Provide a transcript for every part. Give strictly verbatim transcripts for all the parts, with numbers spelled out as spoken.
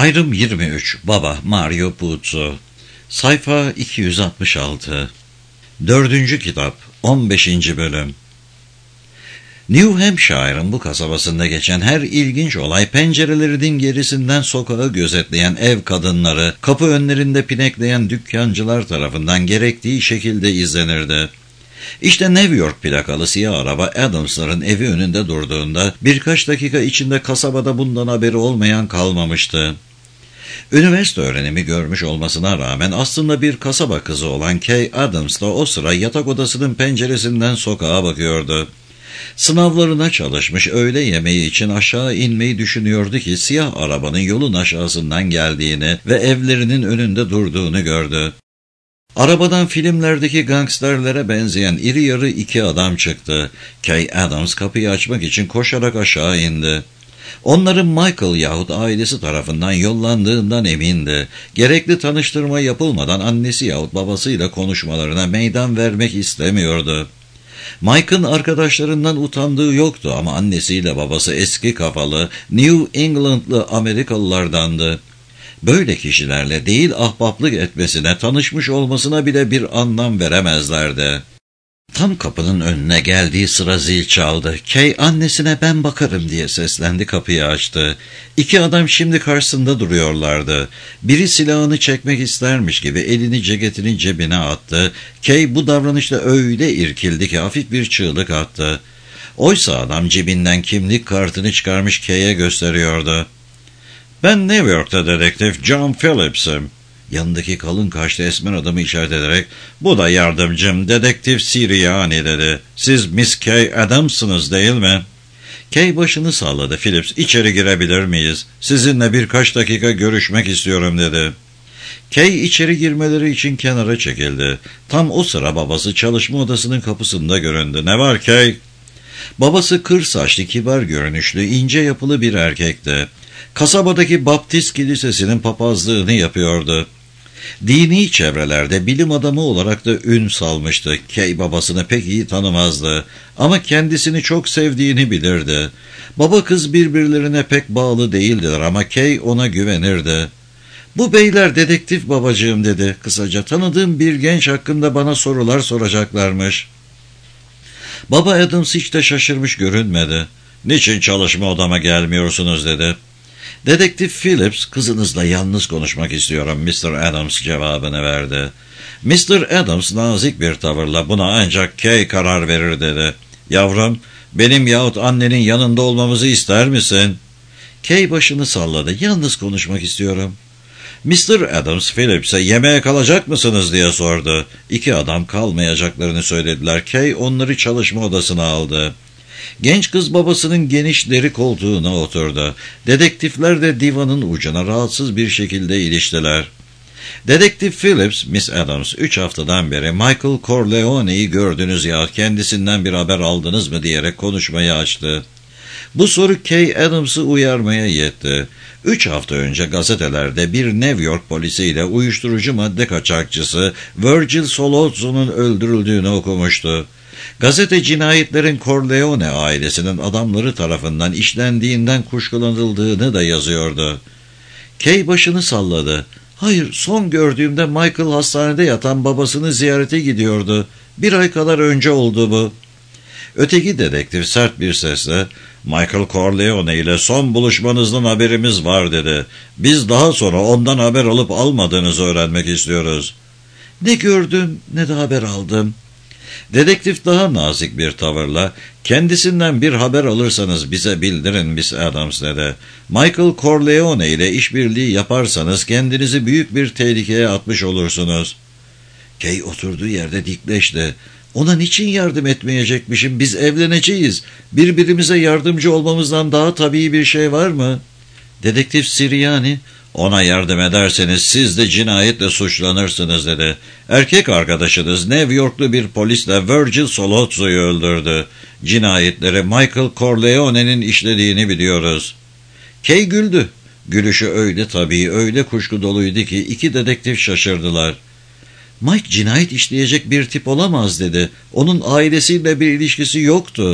Ayrım yirmi üç. Baba Mario Puzo. Sayfa iki yüz altmış altı. Dördüncü kitap. on beşinci bölüm. New Hampshire'ın bu kasabasında geçen her ilginç olay pencerelerinin gerisinden sokağı gözetleyen ev kadınları, kapı önlerinde pinekleyen dükkancılar tarafından gerektiği şekilde izlenirdi. İşte New York plakalı siyah araba Adams'ların evi önünde durduğunda birkaç dakika içinde kasabada bundan haberi olmayan kalmamıştı. Üniversite öğrenimi görmüş olmasına rağmen aslında bir kasaba kızı olan Kay Adams da o sıra yatak odasının penceresinden sokağa bakıyordu. Sınavlarına çalışmış, öğle yemeği için aşağı inmeyi düşünüyordu ki siyah arabanın yolun aşağısından geldiğini ve evlerinin önünde durduğunu gördü. Arabadan filmlerdeki gangsterlere benzeyen iri yarı iki adam çıktı. Kay Adams kapıyı açmak için koşarak aşağı indi. Onların Michael yahut ailesi tarafından yollandığından emindi. Gerekli tanıştırma yapılmadan annesi yahut babasıyla konuşmalarına meydan vermek istemiyordu. Mike'ın arkadaşlarından utandığı yoktu ama annesiyle babası eski kafalı, New England'lı Amerikalılardandı. Böyle kişilerle değil ahbaplık etmesine, tanışmış olmasına bile bir anlam veremezlerdi. Tam kapının önüne geldiği sıra zil çaldı. Kay annesine "ben bakarım" diye seslendi, kapıyı açtı. İki adam şimdi karşısında duruyorlardı. Biri silahını çekmek istermiş gibi elini ceketinin cebine attı. Kay bu davranışta öyle irkildi ki hafif bir çığlık attı. Oysa adam cebinden kimlik kartını çıkarmış Kay'e gösteriyordu. "Ben New York'ta dedektif John Phillips'im." Yanındaki kalın kaşlı esmer adamı işaret ederek "Bu da yardımcım dedektif Siriani" dedi. "Siz Miss Kay Adams'ınız değil mi?" Kay başını salladı. "Phillips, içeri girebilir miyiz? Sizinle birkaç dakika görüşmek istiyorum" dedi. Kay içeri girmeleri için kenara çekildi. Tam o sıra babası çalışma odasının kapısında göründü. "Ne var Kay?" Babası kır saçlı, kibar görünüşlü, ince yapılı bir erkekti. Kasabadaki Baptist Kilisesi'nin papazlığını yapıyordu. Dini çevrelerde bilim adamı olarak da ün salmıştı. Kay babasını pek iyi tanımazdı ama kendisini çok sevdiğini bilirdi. Baba kız birbirlerine pek bağlı değildiler ama Kay ona güvenirdi. "Bu beyler dedektif babacığım" dedi kısaca. "Tanıdığım bir genç hakkında bana sorular soracaklarmış." Baba Adams hiç de şaşırmış görünmedi. "Niçin çalışma odama gelmiyorsunuz?" dedi. Dedektif Phillips, "Kızınızla yalnız konuşmak istiyorum mister Adams" cevabını verdi. mister Adams nazik bir tavırla "Buna ancak Kay karar verir" dedi. "Yavrum, benim yahut annenin yanında olmamızı ister misin?" Kay başını salladı. "Yalnız konuşmak istiyorum." mister Adams Phillips'e "Yemeğe kalacak mısınız?" diye sordu. İki adam kalmayacaklarını söylediler. Kay onları çalışma odasına aldı. Genç kız babasının geniş deri koltuğuna oturdu. Dedektifler de divanın ucuna rahatsız bir şekilde iliştiler. Dedektif Phillips, "Miss Adams, üç haftadan beri Michael Corleone'yi gördünüz ya, kendisinden bir haber aldınız mı?" diyerek konuşmayı açtı. Bu soru Kay Adams'ı uyarmaya yetti. Üç hafta önce gazetelerde bir New York polisiyle uyuşturucu madde kaçakçısı Virgil Solozzo'nun öldürüldüğünü okumuştu. Gazete cinayetlerin Corleone ailesinin adamları tarafından işlendiğinden kuşkulanıldığını da yazıyordu. Kay başını salladı. "Hayır, son gördüğümde Michael hastanede yatan babasını ziyarete gidiyordu. Bir ay kadar önce oldu bu." Öteki dedektif sert bir sesle "Michael Corleone ile son buluşmanızdan haberimiz var" dedi. "Biz daha sonra ondan haber alıp almadığınızı öğrenmek istiyoruz." "Ne gördüm ne de haber aldım." Dedektif daha nazik bir tavırla "Kendisinden bir haber alırsanız bize bildirin Miss Adams" dedi. "Michael Corleone ile işbirliği yaparsanız kendinizi büyük bir tehlikeye atmış olursunuz." Kay oturduğu yerde dikleşti. "Ona niçin yardım etmeyecekmişim? Biz evleneceğiz. Birbirimize yardımcı olmamızdan daha tabii bir şey var mı?" Dedektif Siriani, "Ona yardım ederseniz siz de cinayetle suçlanırsınız" dedi. "Erkek arkadaşınız New Yorklu bir polisle Virgil Solozzo'yu öldürdü. Cinayetleri Michael Corleone'nin işlediğini biliyoruz." Kay güldü. Gülüşü öyle tabii, öyle kuşku doluydu ki iki dedektif şaşırdılar. "Mike cinayet işleyecek bir tip olamaz" dedi. "Onun ailesiyle bir ilişkisi yoktu.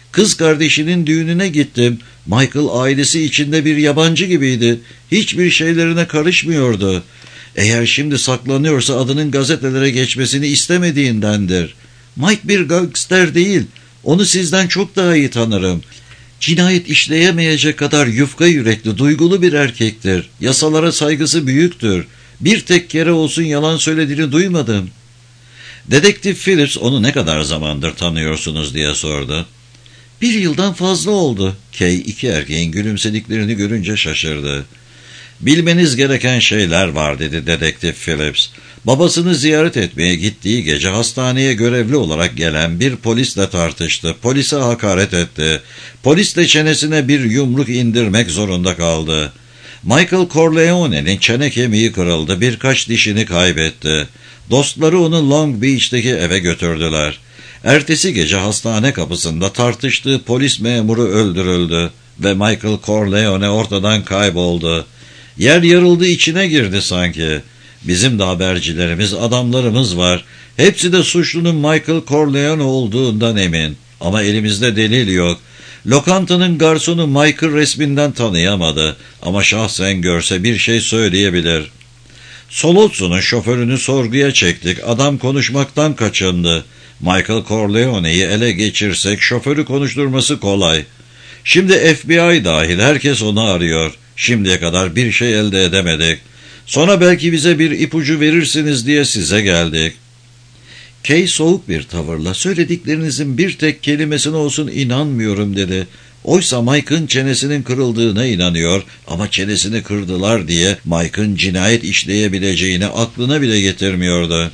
Kız kardeşinin düğününe gittim. Michael ailesi içinde bir yabancı gibiydi. Hiçbir şeylerine karışmıyordu. Eğer şimdi saklanıyorsa adının gazetelere geçmesini istemediğindendir. Mike bir gangster değil. Onu sizden çok daha iyi tanırım. Cinayet işleyemeyecek kadar yufka yürekli, duygulu bir erkektir. Yasalara saygısı büyüktür. Bir tek kere olsun yalan söylediğini duymadım. Dedektif Phillips onu ne kadar zamandır tanıyorsunuz diye sordu. Bir yıldan fazla oldu. Kay iki erkeğin gülümsediklerini görünce şaşırdı. Bilmeniz gereken şeyler var dedi Dedektif Phillips. Babasını ziyaret etmeye gittiği gece hastaneye görevli olarak gelen bir polisle tartıştı. Polise hakaret etti. Polis de çenesine bir yumruk indirmek zorunda kaldı. Michael Corleone'nin çene kemiği kırıldı. Birkaç dişini kaybetti. Dostları onu Long Beach'teki eve götürdüler. Ertesi gece hastane kapısında tartıştığı polis memuru öldürüldü ve Michael Corleone ortadan kayboldu. Yer yarıldı, içine girdi sanki. Bizim de habercilerimiz, adamlarımız var. Hepsi de suçlunun Michael Corleone olduğundan emin. Ama elimizde delil yok. Lokantanın garsonu Michael resminden tanıyamadı. Ama şahsen görse bir şey söyleyebilir. Solozzo'nun şoförünü sorguya çektik. Adam konuşmaktan kaçındı. Michael Corleone'yi ele geçirsek şoförü konuşturması kolay. Şimdi F B I dahil herkes onu arıyor. Şimdiye kadar bir şey elde edemedik. Sonra belki bize bir ipucu verirsiniz diye size geldik. Kay soğuk bir tavırla söylediklerinizin bir tek kelimesine olsun inanmıyorum dedi. Oysa Mike'ın çenesinin kırıldığına inanıyor ama çenesini kırdılar diye Mike'ın cinayet işleyebileceğini aklına bile getirmiyordu.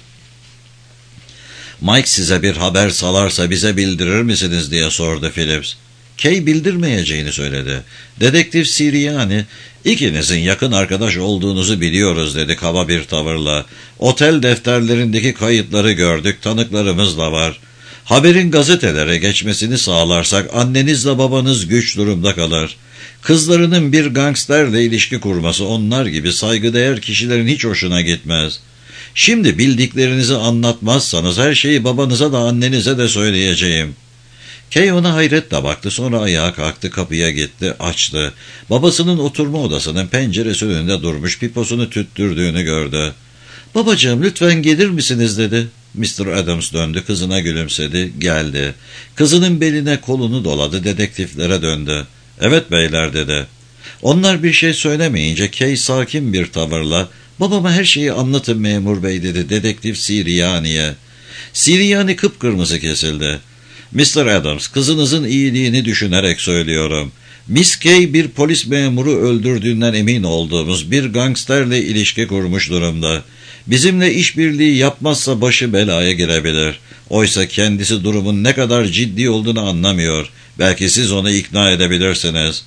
Mike size bir haber salarsa bize bildirir misiniz diye sordu Phillips. Kay bildirmeyeceğini söyledi. Dedektif Siriani, ikinizin yakın arkadaş olduğunuzu biliyoruz dedi kaba bir tavırla. Otel defterlerindeki kayıtları gördük, tanıklarımız da var. Haberin gazetelere geçmesini sağlarsak annenizle babanız güç durumda kalır. Kızlarının bir gangsterle ilişki kurması onlar gibi saygıdeğer kişilerin hiç hoşuna gitmez. Şimdi bildiklerinizi anlatmazsanız her şeyi babanıza da annenize de söyleyeceğim. Kay ona hayretle baktı, sonra ayağa kalktı, kapıya gitti, açtı. Babasının oturma odasının penceresi önünde durmuş piposunu tüttürdüğünü gördü. Babacığım lütfen gelir misiniz dedi. mister Adams döndü, kızına gülümsedi, geldi. Kızının beline kolunu doladı, dedektiflere döndü. Evet beyler dedi. Onlar bir şey söylemeyince Kay sakin bir tavırla babama her şeyi anlatın memur bey dedi dedektif Siriani'ye. Siriani kıpkırmızı kesildi. mister Adams, kızınızın iyiliğini düşünerek söylüyorum. Miss Kay bir polis memuru öldürdüğünden emin olduğumuz bir gangsterle ilişki kurmuş durumda. Bizimle işbirliği yapmazsa başı belaya girebilir. Oysa kendisi durumun ne kadar ciddi olduğunu anlamıyor. Belki siz onu ikna edebilirsiniz.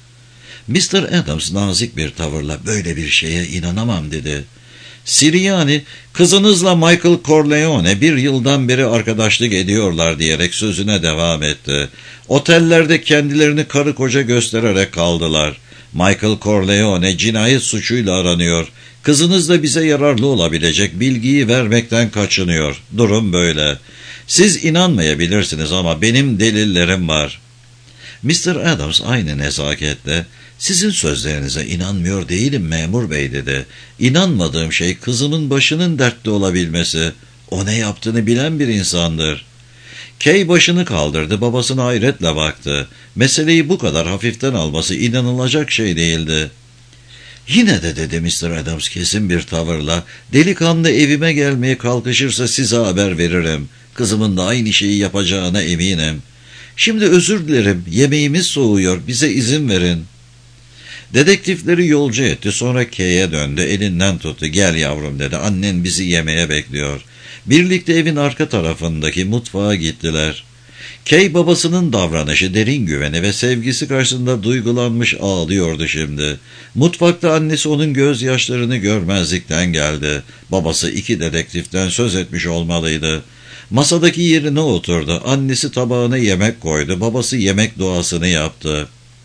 mister Adams nazik bir tavırla böyle bir şeye inanamam dedi. Siriani, kızınızla Michael Corleone bir yıldan beri arkadaşlık ediyorlar diyerek sözüne devam etti. Otellerde kendilerini karı koca göstererek kaldılar. Michael Corleone cinayet suçuyla aranıyor. Kızınız da bize yararlı olabilecek bilgiyi vermekten kaçınıyor. Durum böyle. Siz inanmayabilirsiniz ama benim delillerim var. mister Adams aynı nezaketle, sizin sözlerinize inanmıyor değilim memur bey dedi. İnanmadığım şey kızımın başının dertte olabilmesi. O ne yaptığını bilen bir insandır. Kay başını kaldırdı, babasına hayretle baktı. Meseleyi bu kadar hafiften alması inanılacak şey değildi. Yine de dedi mister Adams kesin bir tavırla, delikanlı evime gelmeye kalkışırsa size haber veririm. Kızımın da aynı şeyi yapacağına eminim. Şimdi özür dilerim, yemeğimiz soğuyor, bize izin verin. Dedektifleri yolcu etti, sonra Kay'e döndü, elinden tuttu. Gel yavrum dedi, annen bizi yemeğe bekliyor. Birlikte evin arka tarafındaki mutfağa gittiler. Kay babasının davranışı, derin güveni ve sevgisi karşısında duygulanmış ağlıyordu şimdi. Mutfakta annesi onun gözyaşlarını görmezlikten geldi. Babası iki dedektiften söz etmiş olmalıydı. Masadaki yerine oturdu. Annesi tabağına yemek koydu. Babası yemek duasını yaptı.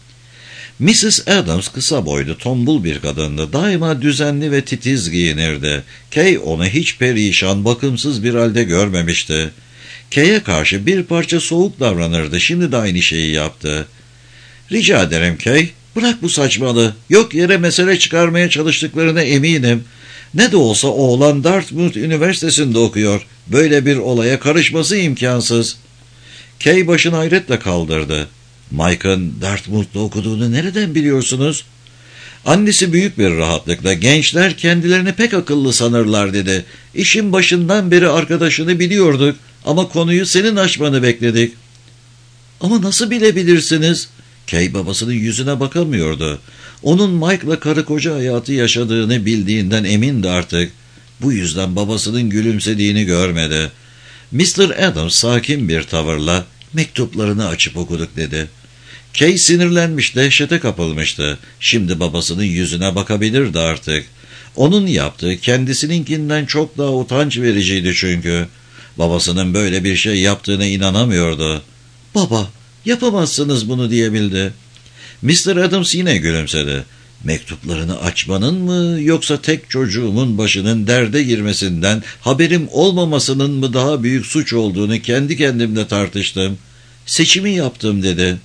missus Adams kısa boylu, tombul bir kadındı. Daima düzenli ve titiz giyinirdi. Kay onu hiç perişan, bakımsız bir halde görmemişti. Kay'e karşı bir parça soğuk davranırdı. Şimdi de aynı şeyi yaptı. Rica ederim Kay, bırak bu saçmalığı. Yok yere mesele çıkarmaya çalıştıklarına eminim. Ne de olsa oğlan Dartmouth Üniversitesi'nde okuyor. Böyle bir olaya karışması imkansız. Kay başını hayretle kaldırdı. Mike'ın Dartmouth'ta okuduğunu nereden biliyorsunuz? Annesi büyük bir rahatlıkla gençler kendilerini pek akıllı sanırlar dedi. İşin başından beri arkadaşını biliyorduk ama konuyu senin açmanı bekledik. Ama nasıl bilebilirsiniz? Kay babasının yüzüne bakamıyordu. Onun Mike'la karı koca hayatı yaşadığını bildiğinden emindi artık. Bu yüzden babasının gülümsediğini görmedi. mister Adams sakin bir tavırla mektuplarını açıp okuduk dedi. Kay sinirlenmiş, dehşete kapılmıştı. Şimdi babasının yüzüne bakabilirdi artık. Onun yaptığı kendisininkinden çok daha utanç vericiydi çünkü. Babasının böyle bir şey yaptığına inanamıyordu. "Baba, yapamazsınız bunu," diyebildi. mister Adams yine gülümsedi. "Mektuplarını açmanın mı yoksa tek çocuğumun başının derde girmesinden haberim olmamasının mı daha büyük suç olduğunu kendi kendimle tartıştım. Seçimi yaptım," dedi.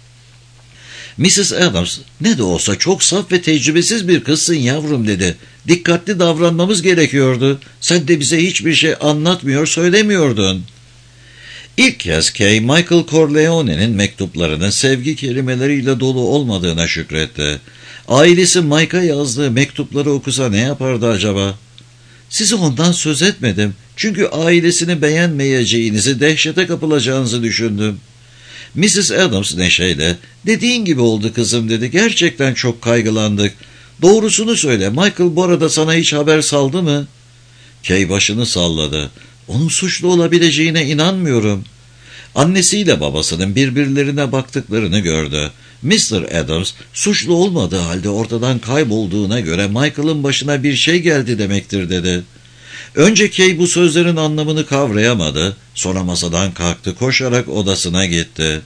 missis Adams, "Ne de olsa çok saf ve tecrübesiz bir kızsın yavrum," dedi. "Dikkatli davranmamız gerekiyordu. Sen de bize hiçbir şey anlatmıyor, söylemiyordun." İlk kez Kay, Michael Corleone'nin mektuplarının sevgi kelimeleriyle dolu olmadığına şükretti. Ailesi Mike'a yazdığı mektupları okusa ne yapardı acaba? "Size ondan söz etmedim. Çünkü ailesini beğenmeyeceğinizi, dehşete kapılacağınızı düşündüm." missis Adams neşeyle, "Dediğin gibi oldu kızım," dedi. "Gerçekten çok kaygılandık. Doğrusunu söyle, Michael bu arada sana hiç haber saldı mı?" Kay başını salladı. "Onun suçlu olabileceğine inanmıyorum." Annesiyle babasının birbirlerine baktıklarını gördü. mister Adams, suçlu olmadığı halde ortadan kaybolduğuna göre Michael'ın başına bir şey geldi demektir, dedi. Önce Kay bu sözlerin anlamını kavrayamadı. Sonra masadan kalktı, koşarak odasına gitti.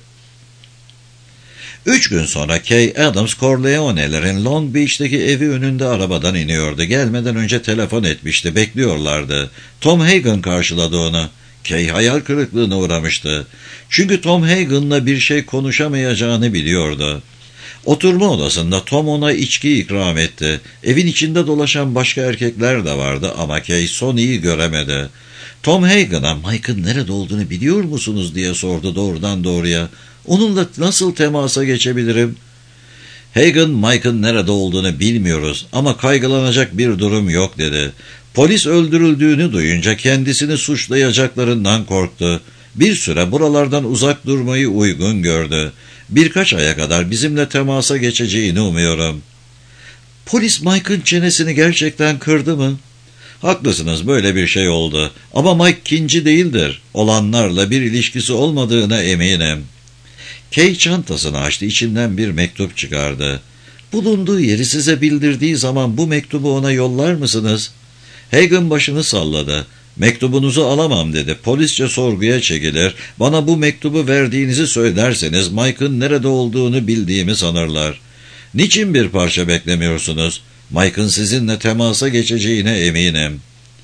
Üç gün sonra Kay Adams, Corleone'lerin Long Beach'teki evi önünde arabadan iniyordu. Gelmeden önce telefon etmişti, bekliyorlardı. Tom Hagen karşıladı onu. Kay hayal kırıklığına uğramıştı. Çünkü Tom Hagen'la bir şey konuşamayacağını biliyordu. Oturma odasında Tom ona içki ikram etti. Evin içinde dolaşan başka erkekler de vardı ama Kay Sonny'yi göremedi. Tom Hagen'a "Mike'ın nerede olduğunu biliyor musunuz?" diye sordu doğrudan doğruya. "Onunla nasıl temasa geçebilirim?" Hagen, "Mike'ın nerede olduğunu bilmiyoruz ama kaygılanacak bir durum yok," dedi. Polis öldürüldüğünü duyunca kendisini suçlayacaklarından korktu. Bir süre buralardan uzak durmayı uygun gördü. "Birkaç aya kadar bizimle temasa geçeceğini umuyorum." "Polis Mike'ın çenesini gerçekten kırdı mı?" "Haklısınız, böyle bir şey oldu. Ama Mike kinci değildir. Olanlarla bir ilişkisi olmadığına eminim." Kay çantasını açtı, içinden bir mektup çıkardı. "Bulunduğu yeri size bildirdiği zaman bu mektubu ona yollar mısınız?" Hagen başını salladı. "Mektubunuzu alamam," dedi. "Polisçe sorguya çekilir. Bana bu mektubu verdiğinizi söylerseniz Mike'ın nerede olduğunu bildiğimi sanırlar. Niçin bir parça beklemiyorsunuz? Mike'ın sizinle temasa geçeceğine eminim."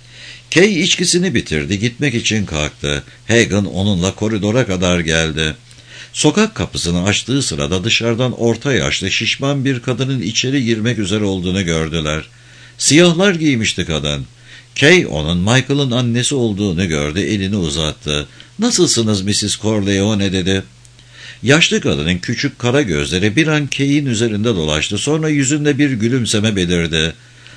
Kay içkisini bitirdi, gitmek için kalktı. Hagen onunla koridora kadar geldi. Sokak kapısını açtığı sırada dışarıdan orta yaşlı şişman bir kadının içeri girmek üzere olduğunu gördüler. Siyahlar giymişti kadın. Kay onun Michael'ın annesi olduğunu gördü, elini uzattı. "Nasılsınız missis Corleone?" dedi. Yaşlı kadının küçük kara gözleri bir an Kay'in üzerinde dolaştı. Sonra yüzünde bir gülümseme belirdi.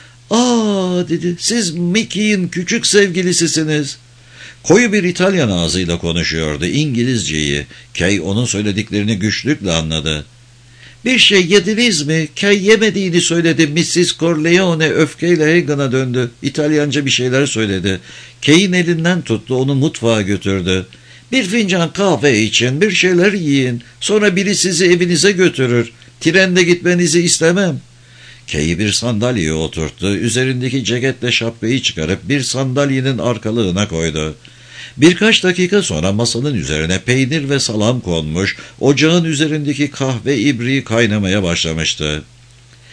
"Aa," dedi, "siz Mickey'in küçük sevgilisisiniz." Koyu bir İtalyan ağzıyla konuşuyordu, İngilizceyi. Kay onun söylediklerini güçlükle anladı. "Bir şey yediniz mi?" Kay yemediğini söyledi. missis Corleone öfkeyle Hagen'a döndü. İtalyanca bir şeyler söyledi. Kay'in elinden tuttu, onu mutfağa götürdü. "Bir fincan kahve için bir şeyler yiyin. Sonra biri sizi evinize götürür. Trende gitmenizi istemem." Kay'ı bir sandalyeye oturttu. Üzerindeki ceketle şapkayı çıkarıp bir sandalyenin arkalığına koydu. Birkaç dakika sonra masanın üzerine peynir ve salam konmuş, ocağın üzerindeki kahve ibriği kaynamaya başlamıştı.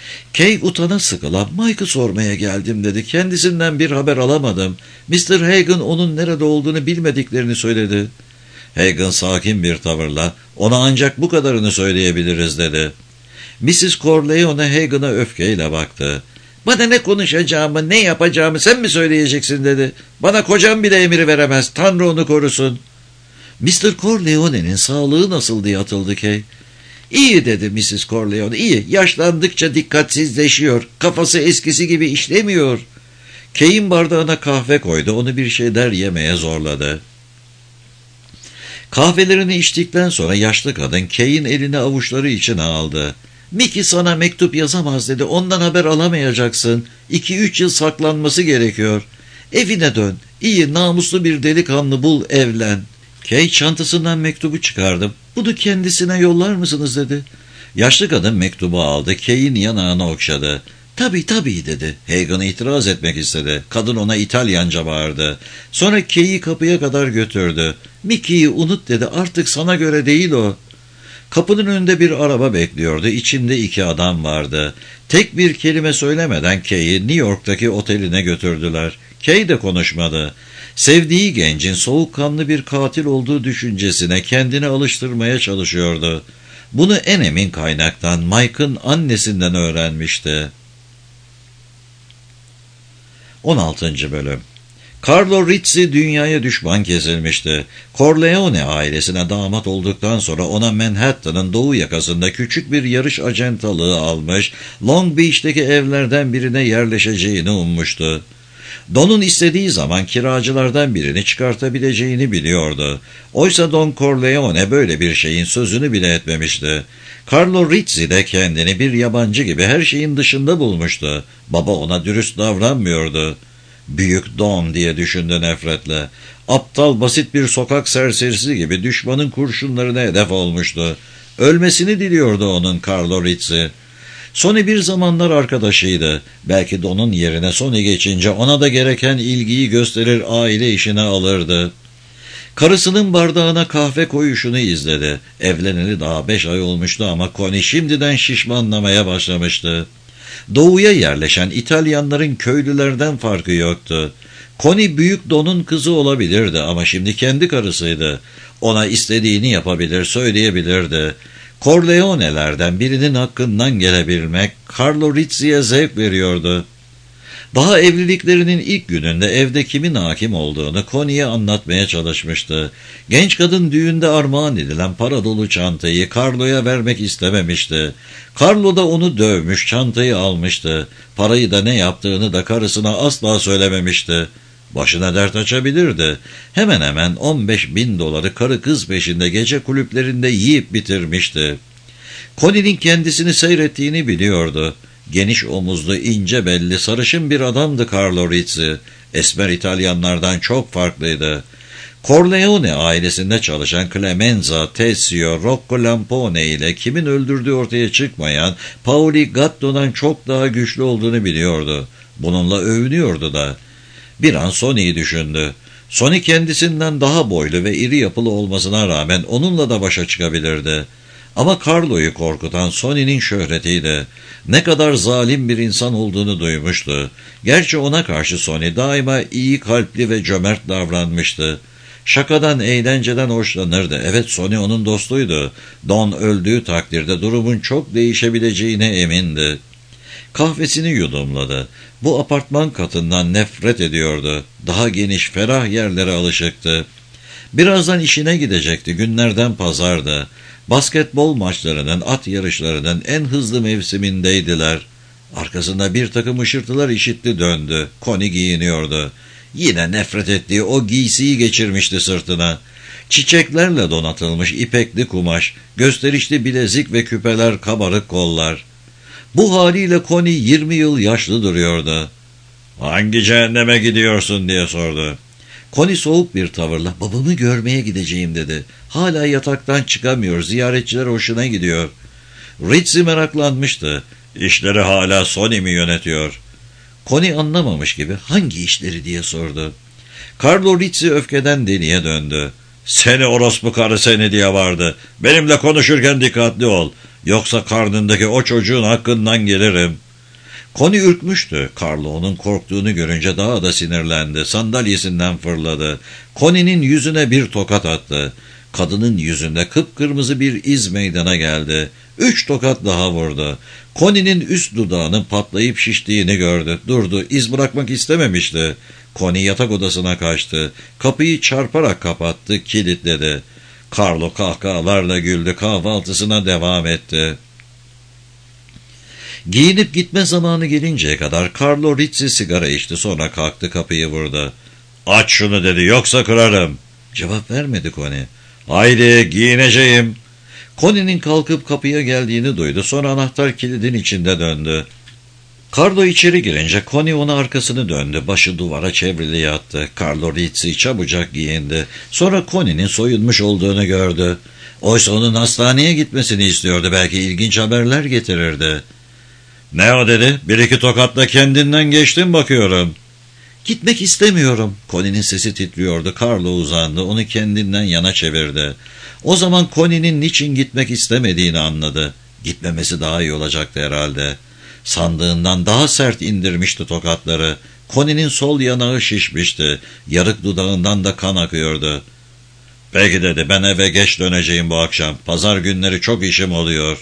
Kay utana sıkıla Mike'ı sormaya geldim dedi. Kendisinden bir haber alamadım. mister Hagen onun nerede olduğunu bilmediklerini söyledi. Hagen sakin bir tavırla ona ancak bu kadarını söyleyebiliriz dedi. missis Corleone Hagen'a öfkeyle baktı. Bana ne konuşacağımı, ne yapacağımı sen mi söyleyeceksin dedi. Bana kocam bile emir veremez. Tanrı onu korusun. mister Corleone'nin sağlığı nasıl diye atıldı Kay. İyi dedi missis Corleone, iyi. Yaşlandıkça dikkatsizleşiyor. Kafası eskisi gibi işlemiyor. Kay'in bardağına kahve koydu. Onu bir şeyler yemeye zorladı. Kahvelerini içtikten sonra yaşlı kadın Kay'in elini avuçları içine aldı. Mickey sana mektup yazamaz dedi. Ondan haber alamayacaksın. İki üç yıl saklanması gerekiyor. Evine dön. İyi, namuslu bir delikanlı bul, evlen. Kay çantasından mektubu çıkardı. Bunu kendisine yollar mısınız dedi. Yaşlı kadın mektubu aldı. Kay'in yanağını okşadı. Tabii tabii dedi. Hagen itiraz etmek istedi. Kadın ona İtalyanca bağırdı. Sonra Kay'i kapıya kadar götürdü. Mickey'i unut dedi. Artık sana göre değil o. Kapının önünde bir araba bekliyordu. İçinde iki adam vardı. Tek bir kelime söylemeden Kay'i New York'taki oteline götürdüler. Kay de konuşmadı. Sevdiği gencin soğukkanlı bir katil olduğu düşüncesine kendini alıştırmaya çalışıyordu. Bunu en emin kaynaktan, Mike'ın annesinden öğrenmişti. on altıncı bölüm. Carlo Rizzi dünyaya düşman kesilmişti. Corleone ailesine damat olduktan sonra ona Manhattan'ın doğu yakasında küçük bir yarış acentalığı almış, Long Beach'teki evlerden birine yerleşeceğini ummuştu. Don'un istediği zaman kiracılardan birini çıkartabileceğini biliyordu. Oysa Don Corleone böyle bir şeyin sözünü bile etmemişti. Carlo Rizzi de kendini bir yabancı gibi her şeyin dışında bulmuştu. Baba ona dürüst davranmıyordu. Büyük Don diye düşündü nefretle. Aptal, basit bir sokak serserisi gibi düşmanın kurşunlarına hedef olmuştu. Ölmesini diliyordu onun Carlo Rizzi. Sonny bir zamanlar arkadaşıydı. Belki Don'un yerine Sonny geçince ona da gereken ilgiyi gösterir, aile işine alırdı. Karısının bardağına kahve koyuşunu izledi. Evleneli daha beş ay olmuştu ama Connie şimdiden şişmanlamaya başlamıştı. Doğuya yerleşen İtalyanların köylülerden farkı yoktu. Connie büyük Don'un kızı olabilirdi ama şimdi kendi karısıydı. Ona istediğini yapabilir, söyleyebilirdi. Corleone'lerden birinin hakkından gelebilmek Carlo Rizzi'ye zevk veriyordu. Daha evliliklerinin ilk gününde evde kimin hakim olduğunu Connie'ye anlatmaya çalışmıştı. Genç kadın düğünde armağan edilen para dolu çantayı Carlo'ya vermek istememişti. Carlo da onu dövmüş, çantayı almıştı. Parayı da ne yaptığını da karısına asla söylememişti. Başına dert açabilirdi. Hemen hemen on beş bin doları karı kız peşinde gece kulüplerinde yiyip bitirmişti. Connie'nin kendisini seyrettiğini biliyordu. Geniş omuzlu, ince belli, sarışın bir adamdı Carlo Rizzi. Esmer İtalyanlardan çok farklıydı. Corleone ailesinde çalışan Clemenza, Tessio, Rocco Lampone ile kimin öldürdüğü ortaya çıkmayan Paoli Gatto'dan çok daha güçlü olduğunu biliyordu. Bununla övünüyordu da. Bir an Sonny'yi düşündü. Sonny kendisinden daha boylu ve iri yapılı olmasına rağmen onunla da başa çıkabilirdi. Ama Carlo'yu korkutan Sonny'nin şöhretiydi. Ne kadar zalim bir insan olduğunu duymuştu. Gerçi ona karşı Sonny daima iyi kalpli ve cömert davranmıştı. Şakadan, eğlenceden hoşlanırdı. Evet, Sonny onun dostuydu. Don öldüğü takdirde durumun çok değişebileceğine emindi. Kahvesini yudumladı. Bu apartman katından nefret ediyordu. Daha geniş, ferah yerlere alışıktı. Birazdan işine gidecekti. Günlerden pazardı. Basketbol maçlarının, at yarışlarının en hızlı mevsimindeydiler. Arkasında bir takım ışırtılar işitti, döndü. Connie giyiniyordu. Yine nefret ettiği o giysiyi geçirmişti sırtına. Çiçeklerle donatılmış ipekli kumaş, gösterişli bilezik ve küpeler, kabarık kollar. Bu haliyle Connie yirmi yıl yaşlı duruyordu. "Hangi cehenneme gidiyorsun?" diye sordu. Connie soğuk bir tavırla "Babamı görmeye gideceğim" dedi. "Hala yataktan çıkamıyor, ziyaretçiler hoşuna gidiyor." Rizzi meraklanmıştı. "İşleri hala Sonny mi yönetiyor?" Connie anlamamış gibi "Hangi işleri?" diye sordu. Carlo Rizzi öfkeden deliye döndü. "Seni orospu karı seni" diye vardı. "Benimle konuşurken dikkatli ol. Yoksa karnındaki o çocuğun hakkından gelirim. Connie ürkmüştü. Carlo onun korktuğunu görünce daha da sinirlendi. Sandalyesinden fırladı. Connie'nin yüzüne bir tokat attı. Kadının yüzünde kıpkırmızı bir iz meydana geldi. Üç tokat daha vurdu. Connie'nin üst dudağının patlayıp şiştiğini gördü. Durdu. İz bırakmak istememişti. Connie yatak odasına kaçtı. Kapıyı çarparak kapattı, kilitledi. Carlo kahkahalarla güldü. Kahvaltısına devam etti. Giyinip gitme zamanı gelinceye kadar Carlo Rizzi sigara içti, sonra kalktı, kapıyı vurdu. "Aç şunu," dedi, "yoksa kırarım." Cevap vermedi Connie. "Haydi, giyineceğim." Connie'nin kalkıp kapıya geldiğini duydu, sonra anahtar kilidin içinde döndü. Carlo içeri girince Connie ona arkasını döndü, başı duvara çevrili yattı. Carlo Rizzi çabucak giyindi. Sonra Connie'nin soyunmuş olduğunu gördü. Oysa onun hastaneye gitmesini istiyordu, belki ilginç haberler getirirdi. "Ne o?" dedi. "Bir iki tokatla kendinden geçtin bakıyorum." "Gitmek istemiyorum." Connie'nin sesi titriyordu. Carlo uzandı, onu kendinden yana çevirdi. O zaman Connie'nin niçin gitmek istemediğini anladı. Gitmemesi daha iyi olacaktı herhalde. Sandığından daha sert indirmişti tokatları. Connie'nin sol yanağı şişmişti. Yarık dudağından da kan akıyordu. "Peki," dedi, "ben eve geç döneceğim bu akşam. Pazar günleri çok işim oluyor."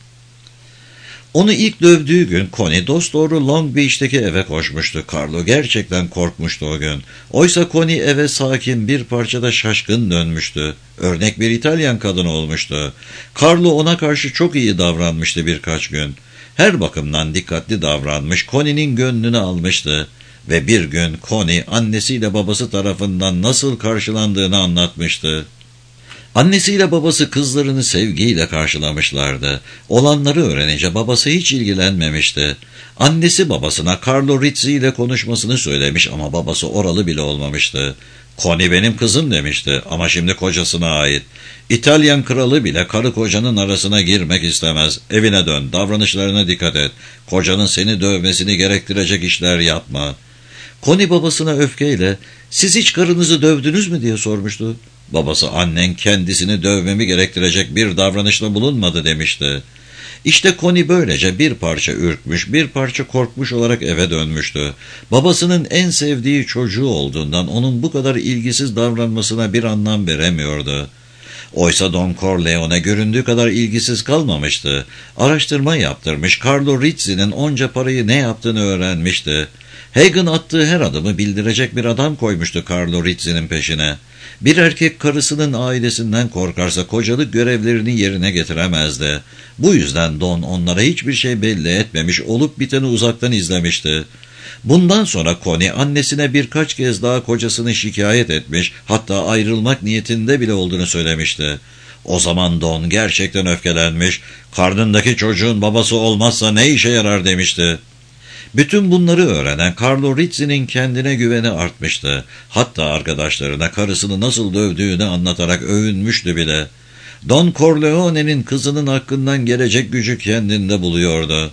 Onu ilk dövdüğü gün Connie dosdoğru Long Beach'teki eve koşmuştu. Carlo gerçekten korkmuştu o gün. Oysa Connie eve sakin, bir parçada şaşkın dönmüştü. Örnek bir İtalyan kadın olmuştu. Carlo ona karşı çok iyi davranmıştı birkaç gün. Her bakımdan dikkatli davranmış, Connie'nin gönlünü almıştı. Ve bir gün Connie annesiyle babası tarafından nasıl karşılandığını anlatmıştı. Annesiyle babası kızlarını sevgiyle karşılamışlardı. Olanları öğrenince babası hiç ilgilenmemişti. Annesi babasına Carlo Rizzi ile konuşmasını söylemiş ama babası oralı bile olmamıştı. "Connie benim kızım," demişti, "ama şimdi kocasına ait. İtalyan kralı bile karı kocanın arasına girmek istemez. Evine dön, davranışlarına dikkat et. Kocanın seni dövmesini gerektirecek işler yapma." Connie babasına öfkeyle, "Siz hiç karınızı dövdünüz mü?" diye sormuştu. Babası, "Annen kendisini dövmemi gerektirecek bir davranışta bulunmadı," demişti. İşte Connie böylece bir parça ürkmüş, bir parça korkmuş olarak eve dönmüştü. Babasının en sevdiği çocuğu olduğundan onun bu kadar ilgisiz davranmasına bir anlam veremiyordu. Oysa Don Corleone göründüğü kadar ilgisiz kalmamıştı. Araştırma yaptırmış, Carlo Rizzi'nin onca parayı ne yaptığını öğrenmişti. Hagen attığı her adımı bildirecek bir adam koymuştu Carlo Rizzi'nin peşine. Bir erkek karısının ailesinden korkarsa kocalık görevlerini yerine getiremezdi. Bu yüzden Don onlara hiçbir şey belli etmemiş, olup biteni uzaktan izlemişti. Bundan sonra Connie annesine birkaç kez daha kocasını şikayet etmiş, hatta ayrılmak niyetinde bile olduğunu söylemişti. O zaman Don gerçekten öfkelenmiş, "Karnındaki çocuğun babası olmazsa ne işe yarar?" demişti. Bütün bunları öğrenen Carlo Rizzi'nin kendine güveni artmıştı. Hatta arkadaşlarına karısını nasıl dövdüğünü anlatarak övünmüştü bile. Don Corleone'nin kızının hakkından gelecek gücü kendinde buluyordu.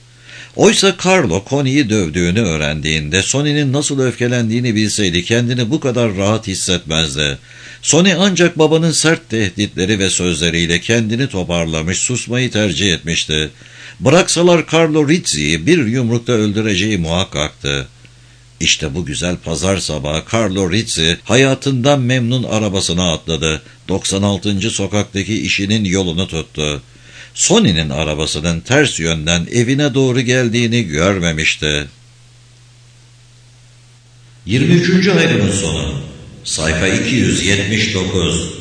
Oysa Carlo Connie'yi dövdüğünü öğrendiğinde Sonny'nin nasıl öfkelendiğini bilseydi kendini bu kadar rahat hissetmezdi. Sonny ancak babanın sert tehditleri ve sözleriyle kendini toparlamış, susmayı tercih etmişti. Bıraksalar Carlo Rizzi'yi bir yumrukta öldüreceği muhakkaktı. İşte bu güzel pazar sabahı Carlo Rizzi hayatından memnun arabasına atladı. doksan altıncı sokaktaki işinin yolunu tuttu. Sonny'nin arabasının ters yönden evine doğru geldiğini görmemişti. yirmi üçüncü ayrımın sonu. Sayfa iki yüz yetmiş dokuz.